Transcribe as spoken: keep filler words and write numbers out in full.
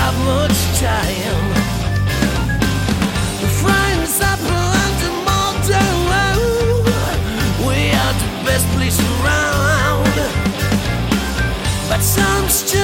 have much time. Friends that belong to Malta, we are the best place around. But some